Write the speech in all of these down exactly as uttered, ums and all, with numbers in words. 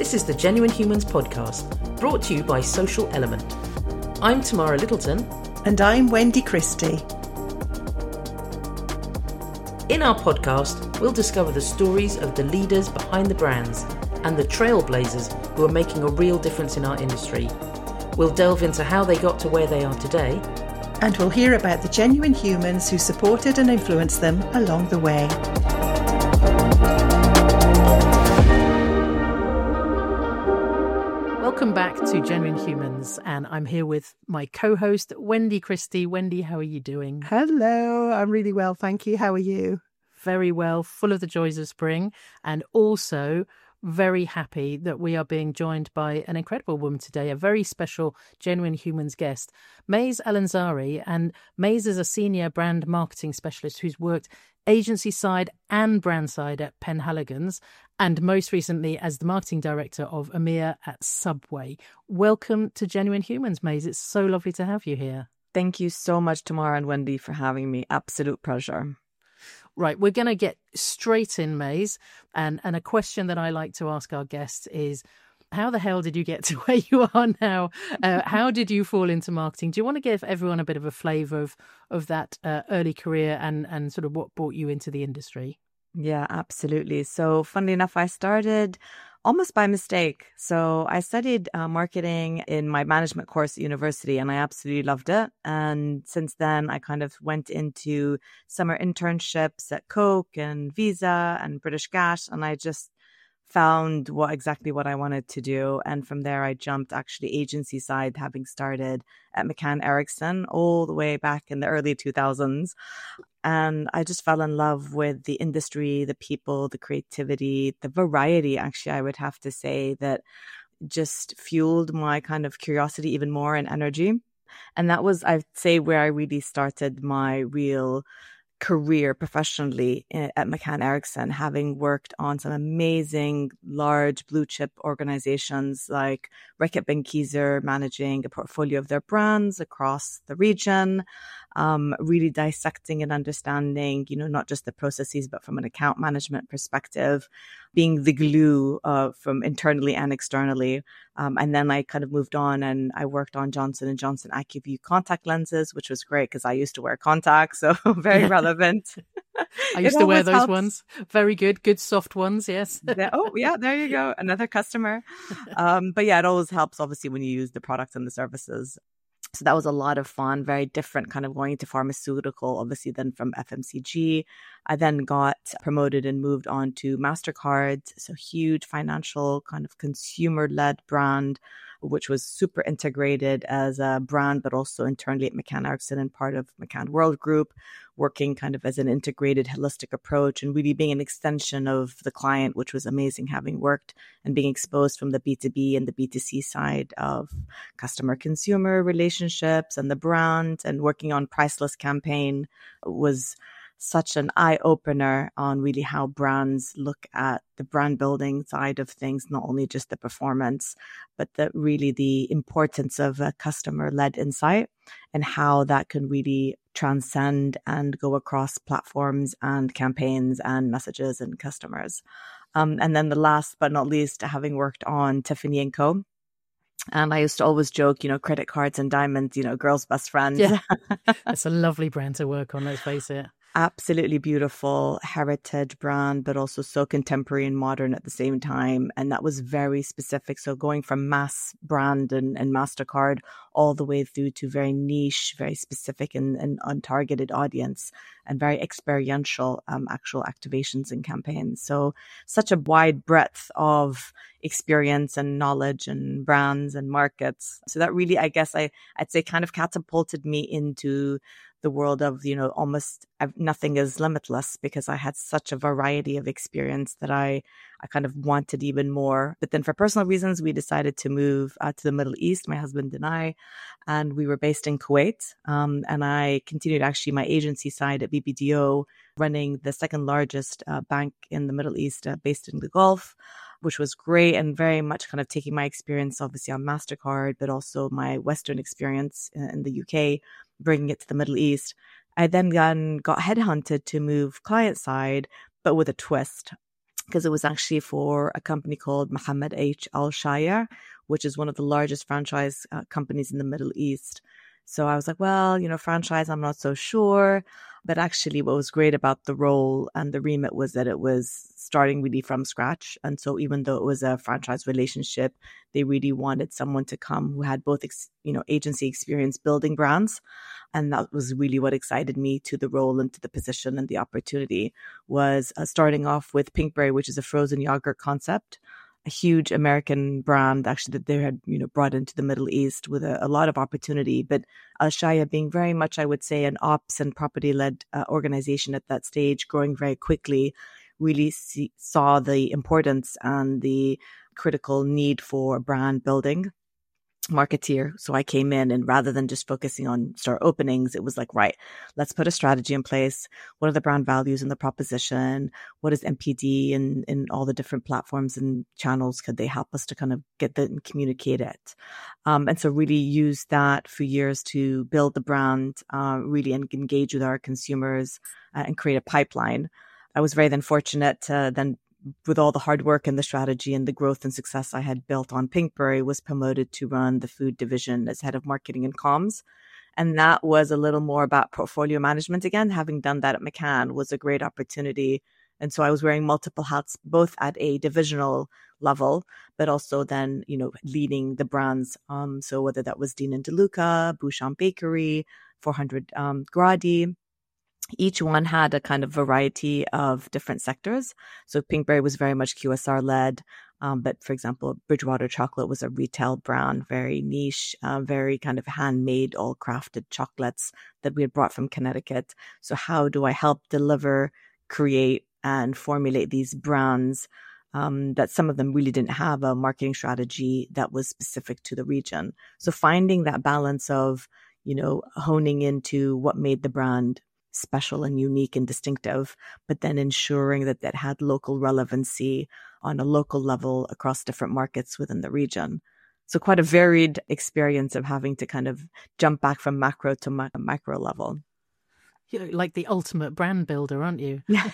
This is the Genuine Humans podcast, brought to you by Social Element. I'm Tamara Littleton. And I'm Wendy Christie. In our podcast, we'll discover the stories of the leaders behind the brands and the trailblazers who are making a real difference in our industry. We'll delve into how they got to where they are today. And we'll hear about the genuine humans who supported and influenced them along the way. Welcome back to Genuine Humans, and I'm here with my co-host, Wendy Christie. Wendy, how are you doing? Hello, I'm really well, thank you. How are you? Very well, full of the joys of spring, and also very happy that we are being joined by an incredible woman today, a very special Genuine Humans guest, Mays Alanzari. And Mays is a senior brand marketing specialist who's worked agency side and brand side at Penhaligon's, and most recently as the marketing director of EMEA at Subway. Welcome to Genuine Humans, Mays. It's so lovely to have you here. Thank you so much, Tamara and Wendy, for having me. Absolute pleasure. Right, we're going to get straight in, Mays. And, and a question that I like to ask our guests is, how the hell did you get to where you are now? Uh, how did you fall into marketing? Do you want to give everyone a bit of a flavour of, of that uh, early career and, and sort of what brought you into the industry? Yeah, absolutely. So funnily enough, I started almost by mistake. So I studied uh, marketing in my management course at university, and I absolutely loved it. And since then, I kind of went into summer internships at Coke and Visa and British Gas, and I just found what exactly what I wanted to do. And from there, I jumped actually agency side, having started at McCann Erickson all the way back in the early two thousands. And I just fell in love with the industry, the people, the creativity, the variety, actually, I would have to say, that just fueled my kind of curiosity even more and energy. And that was, I'd say, where I really started my real career professionally at McCann Erickson, having worked on some amazing large blue chip organizations like Reckitt Benckiser, managing a portfolio of their brands across the region, um, really dissecting and understanding, you know, not just the processes, but from an account management perspective, being the glue uh, from internally and externally. Um, and then I kind of moved on and I worked on Johnson and Johnson AccuView contact lenses, which was great because I used to wear contacts, so very relevant. I used to wear those helps. ones. Very good, good soft ones, yes. yeah, oh, yeah, there you go. Another customer. Um, but yeah, it always helps, obviously, when you use the products and the services. So that was a lot of fun, very different, kind of going into pharmaceutical, obviously, then from F M C G. I then got promoted and moved on to MasterCard, so huge financial kind of consumer-led brand, which was super integrated as a brand, but also internally at McCann Erickson and part of McCann World Group, working kind of as an integrated, holistic approach and really being an extension of the client, which was amazing, having worked and being exposed from the B two B and the B two C side of customer-consumer relationships and the brand, and working on Priceless campaign was such an eye-opener on really how brands look at the brand building side of things, not only just the performance, but the really the importance of a customer-led insight and how that can really transcend and go across platforms and campaigns and messages and customers. Um, and then the last but not least, having worked on Tiffany and Co. And I used to always joke, you know, credit cards and diamonds, you know, girls' best friends. Yeah, it's a lovely brand to work on, let's face it. Absolutely beautiful heritage brand, but also so contemporary and modern at the same time. And that was very specific. So going from mass brand and, and MasterCard all the way through to very niche, very specific and, and untargeted audience, and very experiential um, actual activations and campaigns. So such a wide breadth of experience and knowledge and brands and markets. So that really, I guess I, I'd say kind of catapulted me into the world of, you know, almost nothing is limitless, because I had such a variety of experience that I, I kind of wanted even more. But then for personal reasons, we decided to move uh, to the Middle East, my husband and I, and we were based in Kuwait. Um, and I continued actually my agency side at B B D O, running the second largest uh, bank in the Middle East uh, based in the Gulf, which was great, and very much kind of taking my experience, obviously on MasterCard, but also my Western experience in the U K, bringing it to the Middle East. I then got, got headhunted to move client side, but with a twist. because it was actually for a company called Mohammed H. Al Shire, which is one of the largest franchise uh, companies in the Middle East. So I was like, well, you know, franchise, I'm not so sure. But actually what was great about the role and the remit was that it was starting really from scratch. And so even though it was a franchise relationship, they really wanted someone to come who had both, ex- you know, agency experience building brands. And that was really what excited me to the role and to the position and the opportunity was uh, starting off with Pinkberry, which is a frozen yogurt concept. A huge American brand actually that they had, you know, brought into the Middle East with a, a lot of opportunity. But Al Shaya being very much, I would say, an ops and property led uh, organization at that stage, growing very quickly, really see, saw the importance and the critical need for brand building. Marketeer. So I came in and rather than just focusing on store openings, it was like, right, let's put a strategy in place. What are the brand values and the proposition? What is M P D and in all the different platforms and channels could they help us to kind of get that and communicate it? Um, and so really use that for years to build the brand, uh, really engage with our consumers uh, and create a pipeline. I was very then fortunate to then with all the hard work and the strategy and the growth and success I had built on Pinkberry, was promoted to run the food division as head of marketing and comms. And that was a little more about portfolio management again. Having done that at McCann was a great opportunity. And so I was wearing multiple hats, both at a divisional level, but also then, you know, leading the brands. Um, so whether that was Dean and DeLuca, Bouchon Bakery, four hundred um, Gradi, each one had a kind of variety of different sectors. So Pinkberry was very much Q S R led. Um, but for example, Bridgewater Chocolate was a retail brand, very niche, uh, very kind of handmade, all crafted chocolates that we had brought from Connecticut. So how do I help deliver, create, and formulate these brands um, that some of them really didn't have a marketing strategy that was specific to the region? So finding that balance of, you know, honing into what made the brand special and unique and distinctive, but then ensuring that that had local relevancy on a local level across different markets within the region. So quite a varied experience of having to kind of jump back from macro to mi- micro level. You're like the ultimate brand builder, aren't you? Yeah.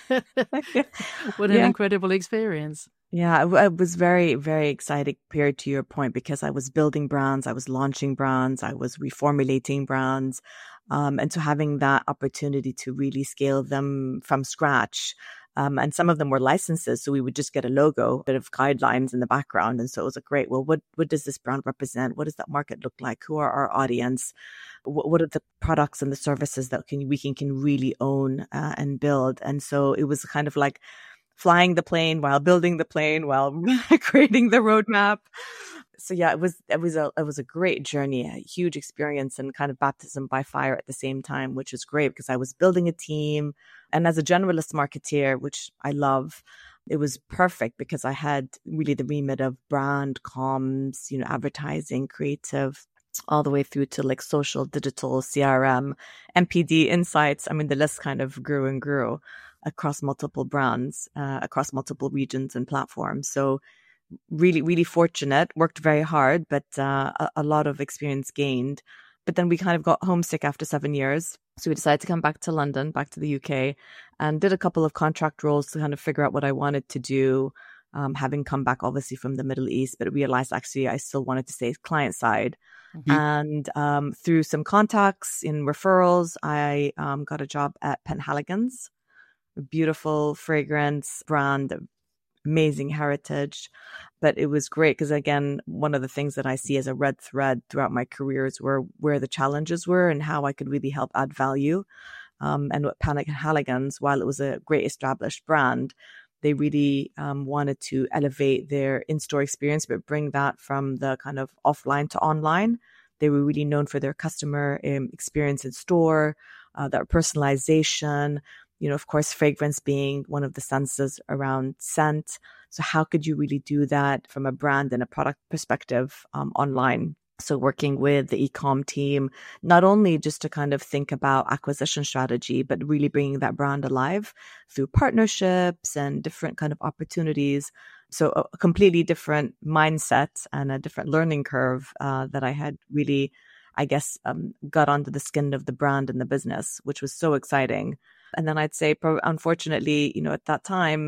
What an yeah. incredible experience. Yeah, I, I was very, very excited period to your point because I was building brands, I was launching brands, I was reformulating brands. Um, and so having that opportunity to really scale them from scratch. Um, and some of them were licenses. So we would just get a logo, a bit of guidelines in the background. And so it was like, great, well, what, what does this brand represent? What does that market look like? Who are our audience? What, what are the products and the services that can, we can, can really own uh, and build? And so it was kind of like flying the plane while building the plane, while creating the roadmap. So yeah, it was it was a it was a great journey, a huge experience, and kind of baptism by fire at the same time, which was great because I was building a team, and as a generalist marketeer, which I love, it was perfect because I had really the remit of brand, comms, you know, advertising, creative, all the way through to like social, digital, C R M, M P D, insights. I mean, the list kind of grew and grew across multiple brands, uh, across multiple regions and platforms. So really, really fortunate, worked very hard, but uh, a, a lot of experience gained. But then we kind of got homesick after seven years. So we decided to come back to London, back to the U K, and did a couple of contract roles to kind of figure out what I wanted to do, um, having come back obviously from the Middle East, but realized actually I still wanted to stay client side. Mm-hmm. And um, through some contacts in referrals, I um, got a job at Penhaligon's, a beautiful fragrance brand, amazing heritage. But it was great because, again, one of the things that I see as a red thread throughout my careers were where the challenges were and how I could really help add value. Um, and what Penhaligon's, while it was a great established brand, they really um, wanted to elevate their in-store experience, but bring that from the kind of offline to online. They were really known for their customer um, experience in store, uh, their personalization, you know, of course, fragrance being one of the senses around scent. So how could you really do that from a brand and a product perspective um, online? So working with the e-com team, not only just to kind of think about acquisition strategy, but really bringing that brand alive through partnerships and different kind of opportunities. So a completely different mindset and a different learning curve uh, that I had really, I guess, um, got under the skin of the brand and the business, which was so exciting. And then I'd say, unfortunately, you know, at that time,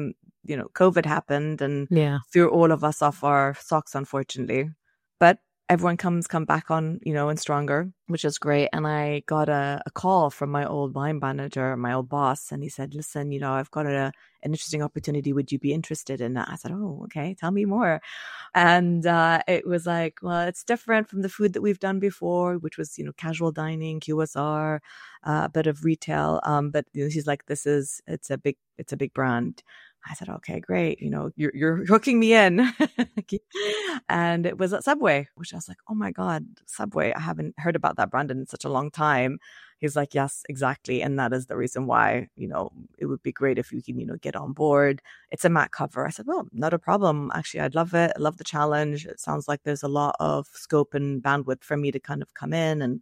you know, COVID happened and Yeah. threw all of us off our socks, unfortunately. But everyone comes come back on, you know, and stronger, which is great. And I got a, a call from my old line manager, my old boss, and he said, listen, you know, I've got a, an interesting opportunity. Would you be interested in that? I said, oh, okay, tell me more. And uh, it was like, well, it's different from the food that we've done before, which was, you know, casual dining, Q S R, uh, a bit of retail. Um, but you know, he's like, this is, it's a big, it's a big brand. I said, okay, great. You know, you're, you're hooking me in. And it was at Subway, which I was like, oh my God, Subway. I haven't heard about that brand in such a long time. He's like, yes, exactly. And that is the reason why, you know, it would be great if you can, you know, get on board. It's a mat cover. I said, well, not a problem. Actually, I'd love it. I love the challenge. It sounds like there's a lot of scope and bandwidth for me to kind of come in and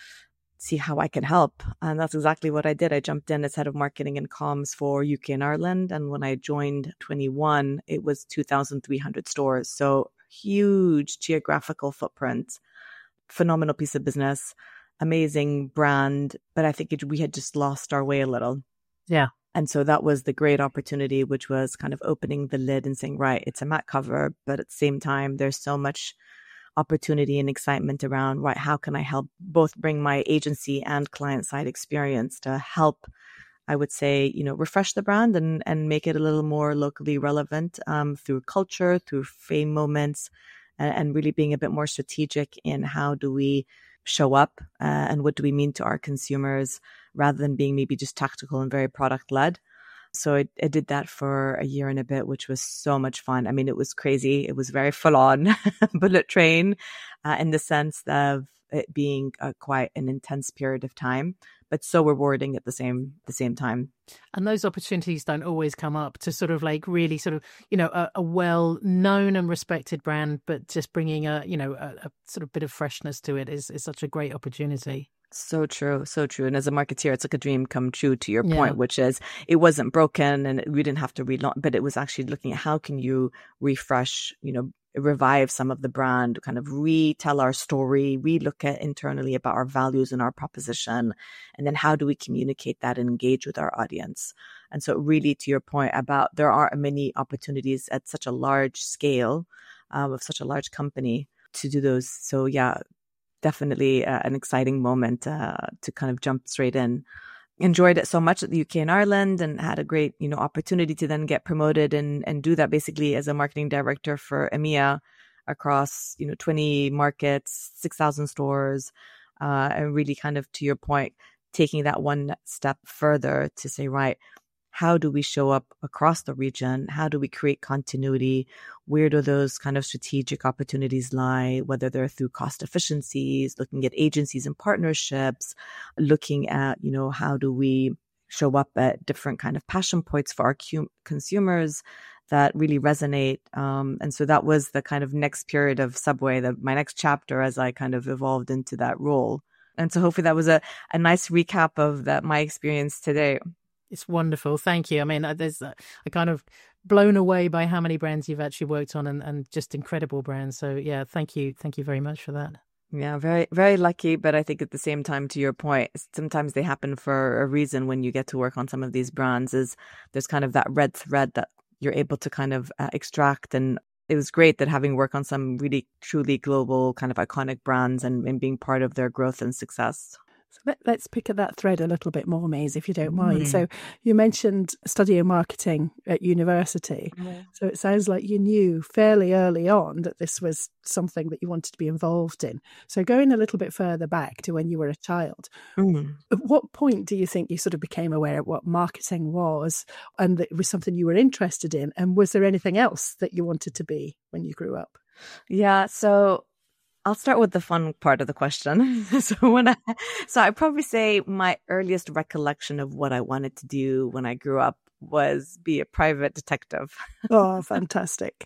see how I can help. And that's exactly what I did. I jumped in as head of marketing and comms for U K and Ireland. And when I joined twenty-one, it was two thousand three hundred stores. So huge geographical footprint, phenomenal piece of business, amazing brand. But I think it, we had just lost our way a little. Yeah. And so that was the great opportunity, which was kind of opening the lid and saying, right, it's a mat cover, but at the same time, there's so much opportunity and excitement around, right, how can I help both bring my agency and client side experience to help, I would say, you know, refresh the brand and, and make it a little more locally relevant um, through culture, through fame moments, and, and really being a bit more strategic in how do we show up uh, and what do we mean to our consumers rather than being maybe just tactical and very product led. So I, I did that for a year and a bit, which was so much fun. I mean, it was crazy. It was very full on bullet train uh, in the sense of it being uh, quite an intense period of time, but so rewarding at the same the same time. And those opportunities don't always come up to sort of like really sort of, you know, a, a well-known and respected brand, but just bringing a, you know, a, a sort of bit of freshness to it is, is such a great opportunity. So true, so true. And as a marketeer, it's like a dream come true to your Yeah. point, which is it wasn't broken and we didn't have to relaunch, but it was actually looking at how can you refresh, you know, revive some of the brand, kind of retell our story, re-look at internally about our values and our proposition, and then how do we communicate that and engage with our audience. And so really to your point about there are many opportunities at such a large scale um, of such a large company to do those. So yeah, definitely uh, an exciting moment uh, to kind of jump straight in. Enjoyed it so much at the U K and Ireland and had a great, you know, opportunity to then get promoted and, and do that basically as a marketing director for EMEA across, you know, twenty markets, six thousand stores, uh, and really kind of to your point, taking that one step further to say, right, how do we show up across the region? How do we create continuity? Where do those kind of strategic opportunities lie, whether they're through cost efficiencies, looking at agencies and partnerships, looking at, you know, how do we show up at different kind of passion points for our cu- consumers that really resonate. Um, and so that was the kind of next period of Subway, the, my next chapter as I kind of evolved into that role. And so hopefully that was a, a nice recap of that, my experience today. It's wonderful. Thank you. I mean, there's uh, I kind of blown away by how many brands you've actually worked on and, and just incredible brands. So yeah, thank you. Thank you very much for that. Yeah, very, very lucky. But I think at the same time, to your point, sometimes they happen for a reason when you get to work on some of these brands is there's kind of that red thread that you're able to kind of uh, extract. And it was great that having worked on some really truly global kind of iconic brands and, and being part of their growth and success. So let, let's pick at that thread a little bit more, Maze, if you don't mind. Mm. So you mentioned studying marketing at university. Yeah. So it sounds like you knew fairly early on that this was something that you wanted to be involved in. So going a little bit further back to when you were a child, Mm. at what point do you think you sort of became aware of what marketing was and that it was something you were interested in? And was there anything else that you wanted to be when you grew up? Yeah, so I'll start with the fun part of the question. so when I, so I'd probably say my earliest recollection of what I wanted to do when I grew up was be a private detective. Oh, fantastic.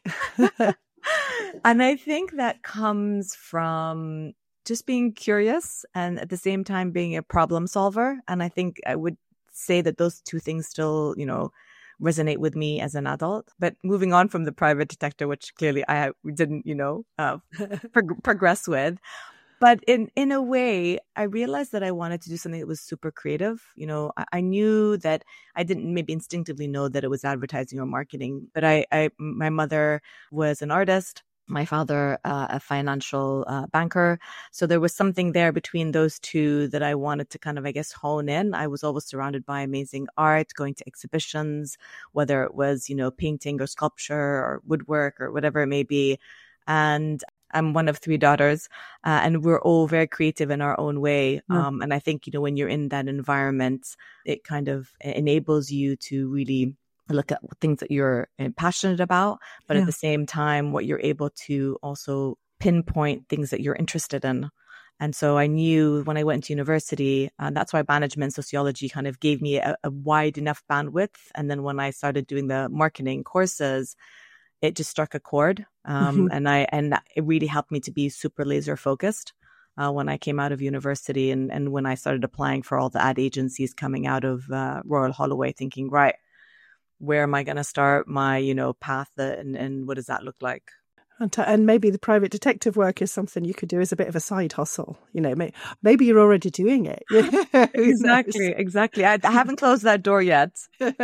And I think that comes from just being curious and at the same time being a problem solver. And I think I would say that those two things still, you know, resonate with me as an adult. But moving on from the private detective, which clearly I didn't, you know, uh, prog- progress with. but in, in a way, I realized that I wanted to do something that was super creative. You know, I, I knew that I didn't maybe instinctively know that it was advertising or marketing, but I, I my mother was an artist. My father, uh, a financial uh, banker. So there was something there between those two that I wanted to kind of, I guess, hone in. I was always surrounded by amazing art, going to exhibitions, whether it was, you know, painting or sculpture or woodwork or whatever it may be. And I'm one of three daughters, uh, and we're all very creative in our own way. Yeah. Um, and I think, you know, when you're in that environment, it kind of enables you to really look at things that you're passionate about, but Yeah. at the same time, what you're able to also pinpoint things that you're interested in. And so I knew when I went to university, and that's why management sociology kind of gave me a, a wide enough bandwidth. And then when I started doing the marketing courses, it just struck a chord. Um, Mhm. and I, and it really helped me to be super laser focused. Uh, when I came out of university and, and when I started applying for all the ad agencies coming out of uh, Royal Holloway, thinking, right, where am I going to start my, you know, path and, and what does that look like? And, t- and maybe the private detective work is something you could do as a bit of a side hustle. You know, may- maybe you're already doing it. Who Exactly, knows? exactly. I, I haven't closed that door yet.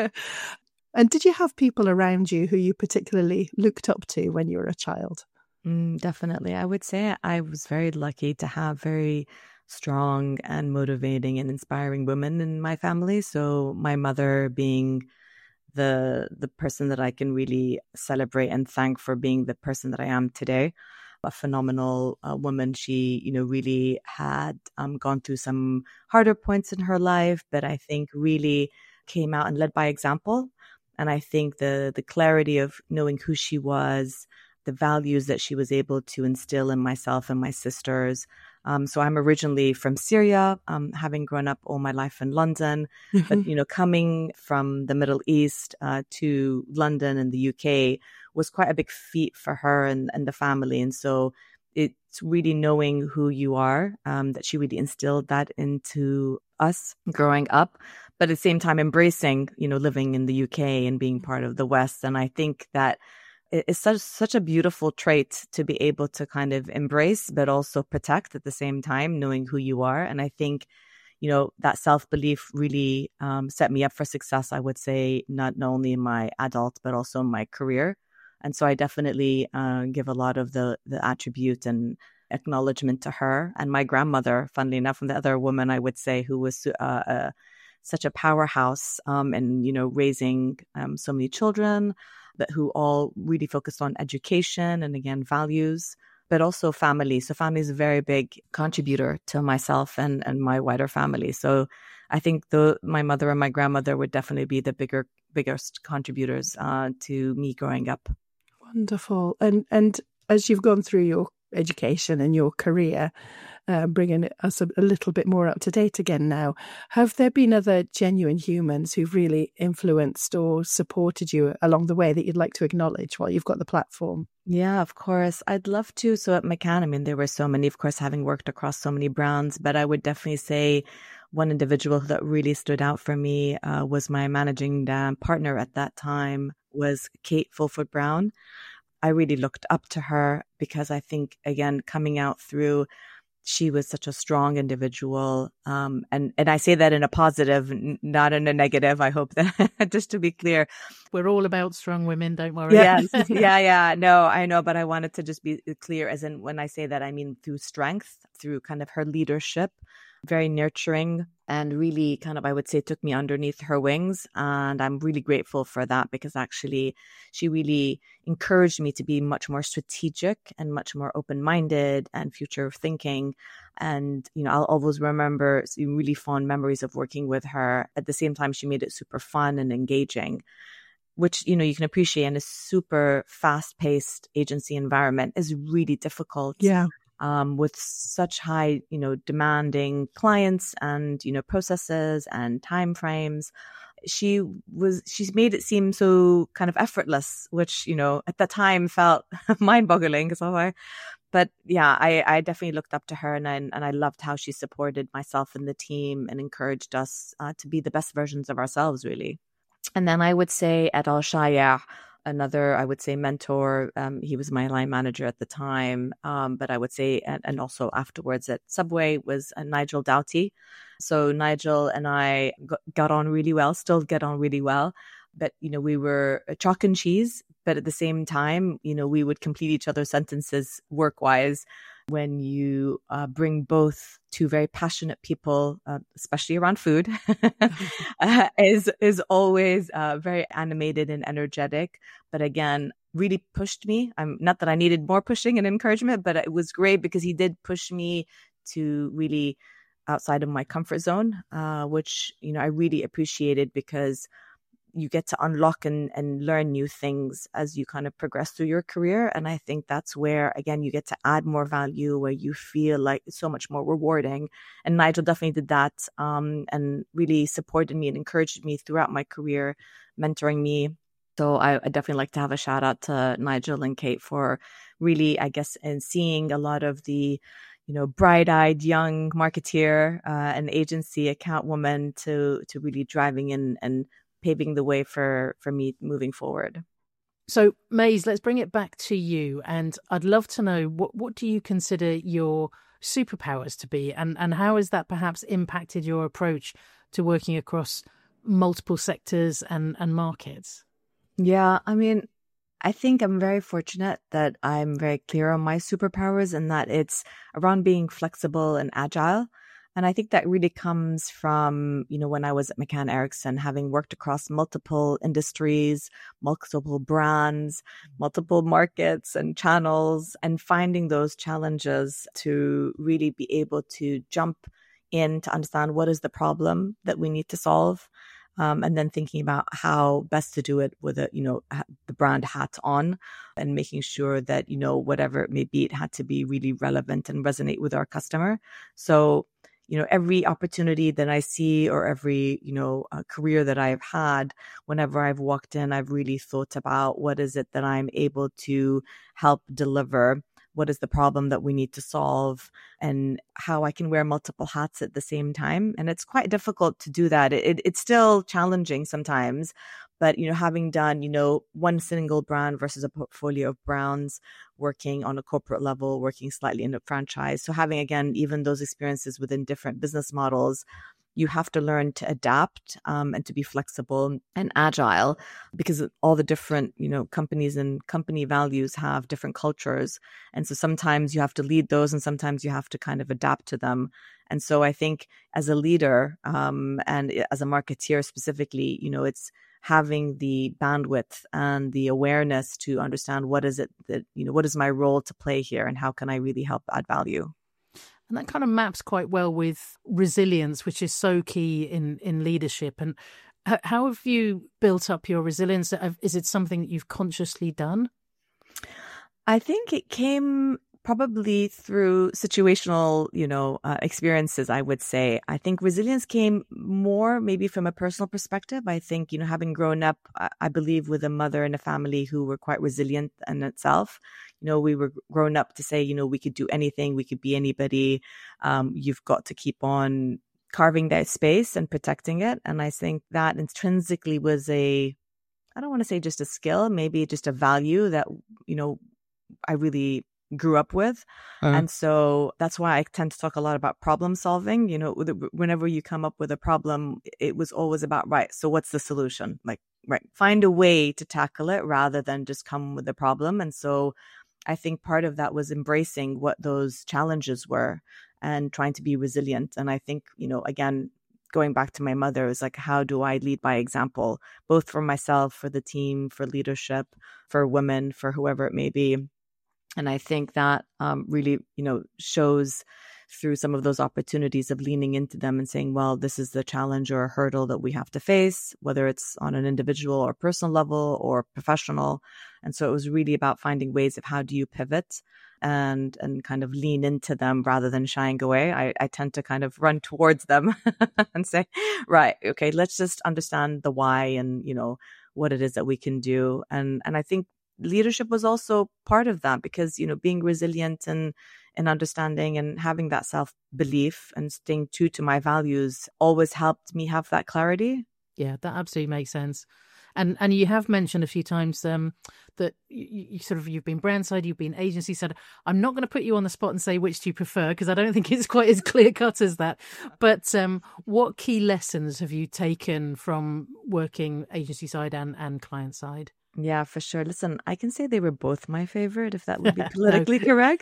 And did you have people around you who you particularly looked up to when you were a child? Mm, definitely. I would say I was very lucky to have very strong and motivating and inspiring women in my family. So my mother being the the person that I can really celebrate and thank for being the person that I am today. A phenomenal uh, woman. She, you know, really had um, gone through some harder points in her life, but I think really came out and led by example. And I think the the clarity of knowing who she was, the values that she was able to instill in myself and my sisters. Um, so I'm originally from Syria, um, having grown up all my life in London, but, you know, coming from the Middle East uh, to London and the U K was quite a big feat for her and, and the family. And so it's really knowing who you are, um, that she really instilled that into us growing up, but at the same time embracing, you know, living in the U K and being part of the West. And I think that it's such such a beautiful trait to be able to kind of embrace, but also protect at the same time, knowing who you are. And I think, you know, that self-belief really um, set me up for success, I would say, not, not only in my adult, but also in my career. And so I definitely uh, give a lot of the, the attribute and acknowledgement to her. And my grandmother, funnily enough, and the other woman I would say who was uh, uh, such a powerhouse um, and, you know, raising um, so many children, but who all really focused on education and, again, values, but also family. So family is a very big contributor to myself and, and my wider family. So I think the, my mother and my grandmother would definitely be the bigger, biggest contributors uh, to me growing up. Wonderful. And and as you've gone through your education and your career, uh, bringing us a, a little bit more up to date again now, have there been other genuine humans who've really influenced or supported you along the way that you'd like to acknowledge while you've got the platform? Yeah, of course. I'd love to. So at McCann, I mean, there were so many, of course, having worked across so many brands, but I would definitely say one individual that really stood out for me uh, was my managing uh, partner at that time was Kate Fulford Brown. I really looked up to her because I think, again, coming out through, she was such a strong individual. Um, and, and I say that in a positive, n- not in a negative. I hope that, just to be clear. We're all about strong women, don't worry. Yes. yeah, yeah. No, I know. But I wanted to just be clear, as in when I say that, I mean through strength, through kind of her leadership, very nurturing, and really kind of, I would say, took me underneath her wings. And I'm really grateful for that because actually she really encouraged me to be much more strategic and much more open-minded and future thinking. And, you know, I'll always remember really fond memories of working with her. At the same time, she made it super fun and engaging, which, you know, you can appreciate in a super fast-paced agency environment is really difficult. Yeah. Um, with such high, you know, demanding clients and, you know, processes and timeframes. She was, she's made it seem so kind of effortless, which, you know, at the time felt mind boggling. So I, but yeah, I, I definitely looked up to her and I, and I loved how she supported myself and the team and encouraged us uh, to be the best versions of ourselves, really. And then I would say at Al Shaya, Another, I would say, mentor, um, he was my line manager at the time, um, but I would say, and, and also afterwards at Subway, was uh, Nigel Doughty. So Nigel and I got, got on really well, still get on really well. But, you know, we were chalk and cheese, but at the same time, you know, we would complete each other's sentences work-wise. When you uh, bring both two very passionate people, uh, especially around food, uh, is is always uh, very animated and energetic. But again, really pushed me. I'm not that I needed more pushing and encouragement, but it was great because he did push me to really outside of my comfort zone, uh, which, you know, I really appreciated because you get to unlock and, and learn new things as you kind of progress through your career. And I think that's where, again, you get to add more value, where you feel like it's so much more rewarding. And Nigel definitely did that, um, and really supported me and encouraged me throughout my career, mentoring me. So I, I definitely like to have a shout out to Nigel and Kate for really, I guess, and seeing a lot of the, you know, bright-eyed young marketeer uh, and agency account woman to to really driving in and paving the way for, for me moving forward. So, Mays, let's bring it back to you. And I'd love to know, what, what do you consider your superpowers to be? And, and how has that perhaps impacted your approach to working across multiple sectors and, and markets? Yeah, I mean, I think I'm very fortunate that I'm very clear on my superpowers and that it's around being flexible and agile. And I think that really comes from, you know, when I was at McCann Erickson, having worked across multiple industries, multiple brands, multiple markets and channels, and finding those challenges to really be able to jump in to understand what is the problem that we need to solve. Um, and then thinking about how best to do it with a, you know, the brand hat on, and making sure that, you know, whatever it may be, it had to be really relevant and resonate with our customer. So, you know, every opportunity that I see or every, you know, uh, career that I've had, whenever I've walked in, I've really thought about what is it that I'm able to help deliver? What is the problem that we need to solve, and how I can wear multiple hats at the same time. And it's quite difficult to do that. It, it, it's still challenging sometimes, but, you know, having done, you know, one single brand versus a portfolio of brands, working on a corporate level, working slightly in a franchise. So having, again, even those experiences within different business models, you have to learn to adapt um, and to be flexible and agile, because all the different, you know, companies and company values have different cultures. And so sometimes you have to lead those and sometimes you have to kind of adapt to them. And so I think as a leader um, and as a marketeer specifically, you know, it's having the bandwidth and the awareness to understand what is it that, you know, what is my role to play here and how can I really help add value? And that kind of maps quite well with resilience, which is so key in, in leadership. And how have you built up your resilience? Is it something that you've consciously done? I think it came probably through situational, you know, uh, experiences, I would say. I think resilience came more maybe from a personal perspective. I think, you know, having grown up, I, I believe, with a mother and a family who were quite resilient in itself. You know, we were grown up to say, you know, we could do anything, we could be anybody. Um, you've got to keep on carving that space and protecting it. And I think that intrinsically was a, I don't want to say just a skill, maybe just a value that, you know, I really grew up with. Uh-huh. And so that's why I tend to talk a lot about problem solving. You know, whenever you come up with a problem, it was always about, right, so what's the solution? Like, right, find a way to tackle it rather than just come with the problem. And so I think part of that was embracing what those challenges were and trying to be resilient. And I think, you know, again, going back to my mother, is like, how do I lead by example, both for myself, for the team, for leadership, for women, for whoever it may be. And I think that um, really, you know, shows through some of those opportunities of leaning into them and saying, well, this is the challenge or a hurdle that we have to face, whether it's on an individual or personal level or professional. And so it was really about finding ways of how do you pivot and and kind of lean into them rather than shying away. I, I tend to kind of run towards them and say, right, okay, let's just understand the why and, you know, what it is that we can do. And and I think leadership was also part of that, because, you know, being resilient and and understanding and having that self-belief and staying true to my values always helped me have that clarity. Yeah, that absolutely makes sense. And and you have mentioned a few times um, that you, you sort of, you've been brand side, you've been agency side. I'm not going to put you on the spot and say which do you prefer, because I don't think it's quite as clear cut as that. But um, what key lessons have you taken from working agency side and, and client side? Yeah, for sure. Listen, I can say they were both my favorite, if that would be politically correct.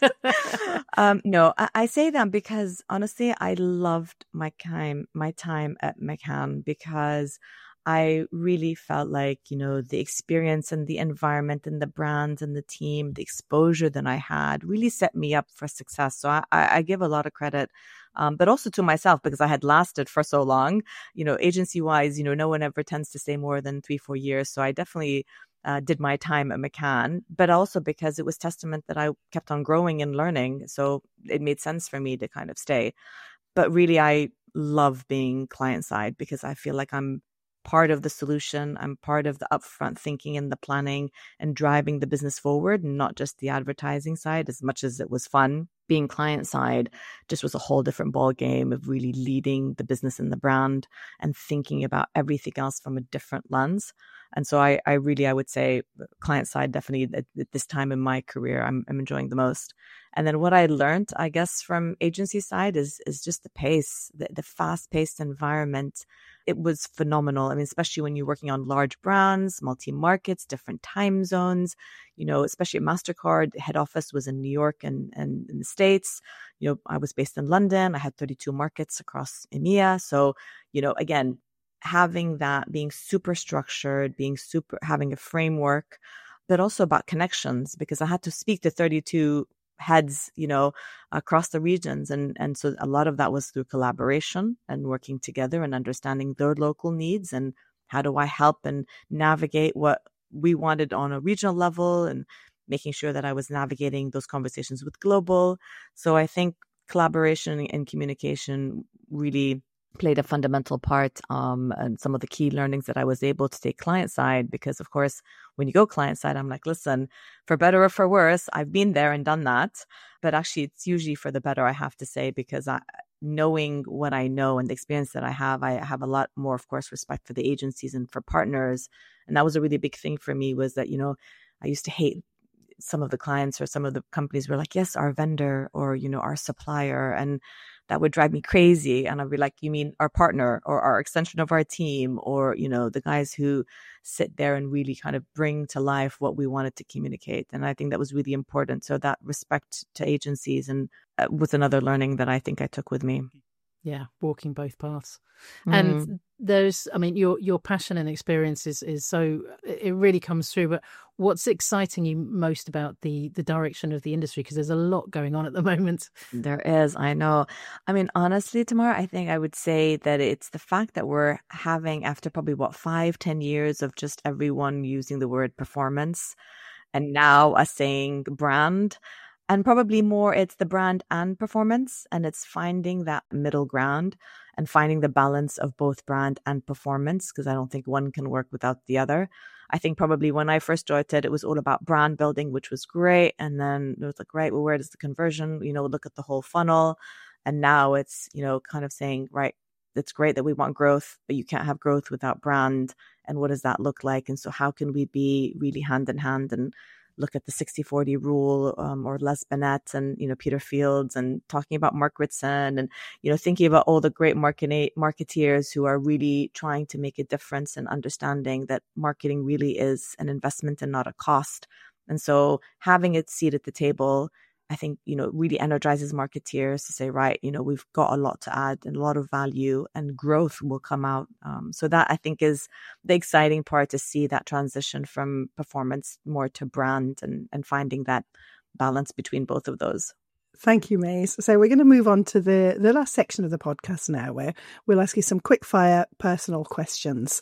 um, no, I, I say that because honestly, I loved my time, my time at McCann, because I really felt like, you know, the experience and the environment and the brands and the team, the exposure that I had really set me up for success. So I, I give a lot of credit, um, but also to myself, because I had lasted for so long. You know, agency wise, you know, no one ever tends to stay more than three, four years. So I definitely Uh, did my time at McCann, but also because it was testament that I kept on growing and learning. So it made sense for me to kind of stay. But really, I love being client side, because I feel like I'm part of the solution. I'm part of the upfront thinking and the planning and driving the business forward, and not just the advertising side. As much as it was fun, being client side just was a whole different ball game of really leading the business and the brand and thinking about everything else from a different lens. And so I, I really, I would say client side, definitely at, at this time in my career, I'm, I'm enjoying the most. And then what I learned, I guess, from agency side is, is just the pace, the, the fast paced environment. It was phenomenal. I mean, especially when you're working on large brands, multi-markets, different time zones, you know, especially at MasterCard, head office was in New York and, and in the States. You know, I was based in London. I had thirty-two markets across EMEA. So, you know, again, having that, being super structured, being super, having a framework, but also about connections, because I had to speak to thirty-two heads, you know, across the regions. And, and so a lot of that was through collaboration and working together and understanding their local needs and how do I help and navigate what we wanted on a regional level, and making sure that I was navigating those conversations with global. So I think collaboration and communication really played a fundamental part, um, and some of the key learnings that I was able to take client side, because of course, when you go client side, I'm like, listen, for better or for worse, I've been there and done that. But actually, it's usually for the better, I have to say, because I, knowing what I know and the experience that I have, I have a lot more, of course, respect for the agencies and for partners. And that was a really big thing for me, was that, you know, I used to hate some of the clients or some of the companies were like, yes, our vendor, or, you know, our supplier. And that would drive me crazy. And I'd be like, you mean our partner or our extension of our team, or, you know, the guys who sit there and really kind of bring to life what we wanted to communicate. And I think that was really important. So that respect to agencies and uh, was another learning that I think I took with me. Yeah, walking both paths. Mm. And there's, I mean, your your passion and experience is, is so, it really comes through. But what's exciting you most about the the direction of the industry? Because there's a lot going on at the moment. There is, I know. I mean, honestly, Tamara, I think I would say that it's the fact that we're having, after probably what, five, ten years of just everyone using the word performance, and now us saying brand. And probably more, it's the brand and performance, and it's finding that middle ground and finding the balance of both brand and performance, because I don't think one can work without the other. I think probably when I first joined it, it was all about brand building, which was great. And then it was like, right, well, where does the conversion, you know, look at the whole funnel. And now it's, you know, kind of saying, right, it's great that we want growth, but you can't have growth without brand. And what does that look like? And so how can we be really hand in hand and look at the sixty forty rule, um, or Les Binet and, you know, Peter Fields, and talking about Mark Ritson, and, you know, thinking about all the great market marketeers who are really trying to make a difference and understanding that marketing really is an investment and not a cost. And so having a seat at the table, I think, you know, really energizes marketeers to say, right, you know, we've got a lot to add and a lot of value, and growth will come out. Um, so that, I think, is the exciting part, to see that transition from performance more to brand, and, and finding that balance between both of those. Thank you, Maze. So we're going to move on to the, the last section of the podcast now, where we'll ask you some quick fire personal questions.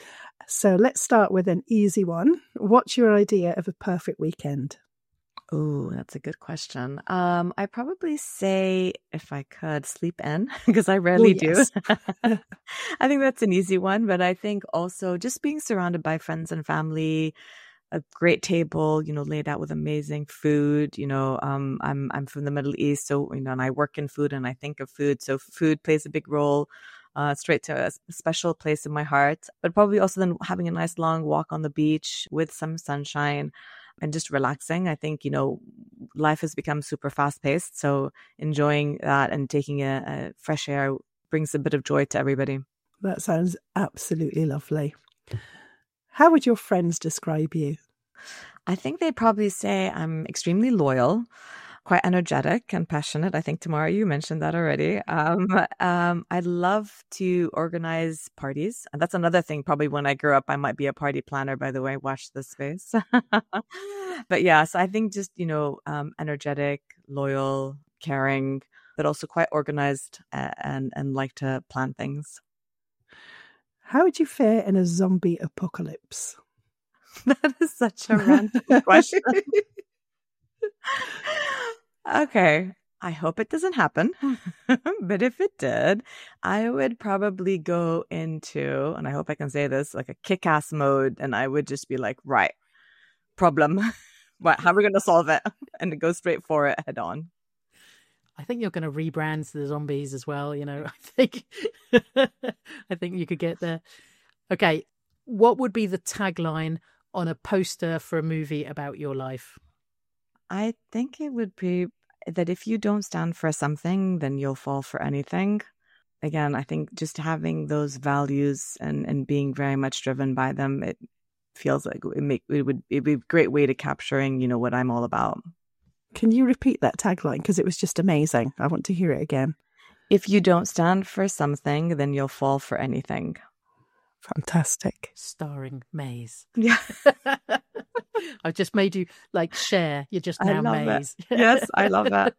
So let's start with an easy one. What's your idea of a perfect weekend? Oh, that's a good question. Um, I probably say, if I could, sleep in, because I rarely Ooh, yes. do. I think that's an easy one, but I think also just being surrounded by friends and family, a great table, you know, laid out with amazing food. You know, um, I'm I'm from the Middle East, so, you know, and I work in food and I think of food, so food plays a big role. uh, straight to a special place in my heart. But probably also then having a nice long walk on the beach with some sunshine and just relaxing. I think, you know, life has become super fast paced. So enjoying that and taking a, a fresh air brings a bit of joy to everybody. That sounds absolutely lovely. How would your friends describe you? I think they'd probably say I'm extremely loyal, quite energetic and passionate. I think, Tamara, you mentioned that already. Um, um, I love to organize parties. And that's another thing. Probably when I grew up, I might be a party planner, by the way. Watch this space. But yeah, so I think just, you know, um, energetic, loyal, caring, but also quite organized and, and like to plan things. How would you fare in a zombie apocalypse? That is such a random question. Okay, I hope it doesn't happen. But if it did, I would probably go into, and I hope I can say this, like a kick-ass mode. And I would just be like, right, problem. What, how are we going to solve it? And go straight for it head on. I think you're going to rebrand the zombies as well. You know, I think, I think you could get there. Okay. What would be the tagline on a poster for a movie about your life? I think it would be that if you don't stand for something, then you'll fall for anything. Again, I think just having those values and, and being very much driven by them, it feels like it make it would it'd be a great way to capturing, you know, what I'm all about. Can you repeat that tagline? Because it was just amazing. I want to hear it again. If you don't stand for something, then you'll fall for anything. Fantastic. Starring Maze. Yeah. I've just made you like share. You're just now Maze. Yes, I love that.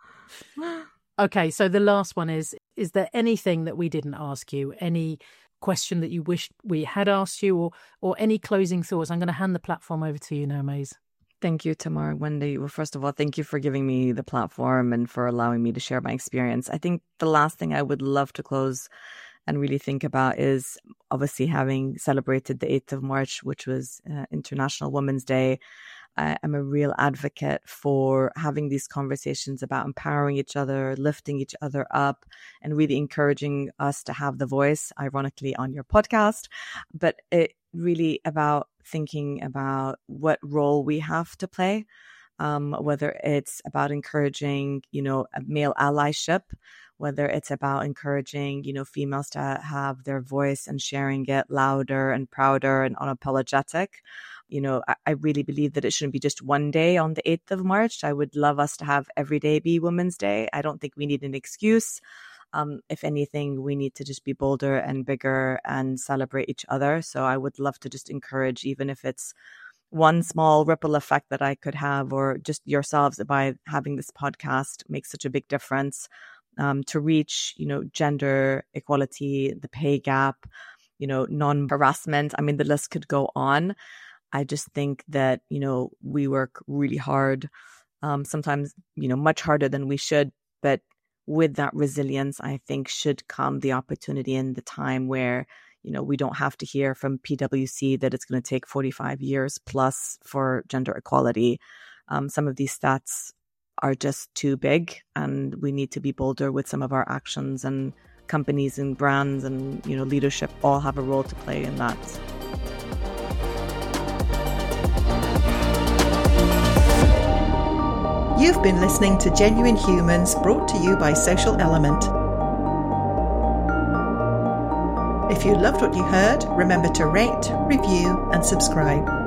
Okay, so the last one is, is there anything that we didn't ask you? Any question that you wish we had asked you, or or any closing thoughts? I'm going to hand the platform over to you now, Maze. Thank you, Tamar. Wendy, well, first of all, thank you for giving me the platform and for allowing me to share my experience. I think the last thing I would love to close and really think about is obviously having celebrated the eighth of March, which was uh, International Women's Day. I am a real advocate for having these conversations about empowering each other, lifting each other up, and really encouraging us to have the voice, ironically, on your podcast. But it really about thinking about what role we have to play, um, whether it's about encouraging, you know, a male allyship, whether it's about encouraging, you know, females to have their voice and sharing it louder and prouder and unapologetic. You know, I, I really believe that it shouldn't be just one day on the eighth of March. I would love us to have every day be Women's Day. I don't think we need an excuse. Um, if anything, we need to just be bolder and bigger and celebrate each other. So I would love to just encourage, even if it's one small ripple effect that I could have, or just yourselves by having this podcast makes such a big difference, um, to reach, you know, gender equality, the pay gap, you know, non-harassment. I mean, the list could go on. I just think that, you know, we work really hard, um, sometimes, you know, much harder than we should, but with that resilience, I think should come the opportunity and the time where, you know, we don't have to hear from P W C that it's going to take forty-five years plus for gender equality. Um, some of these stats are just too big, and we need to be bolder with some of our actions, and companies and brands and, you know, leadership all have a role to play in that. You've been listening to Genuine Humans, brought to you by Social Element. If you loved what you heard, remember to rate, review, and subscribe.